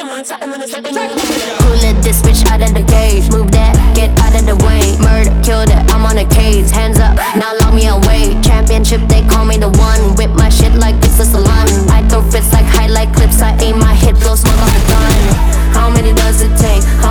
Who let this bitch out of the cage? Move that, get out of the way. Murder, kill that, I'm on a case. Hands up, now lock me away. Championship, they call me the one. Whip my shit like it's a salon. I throw fits like highlight clips. I aim my hit, blow smoke off the gun. How many does it take?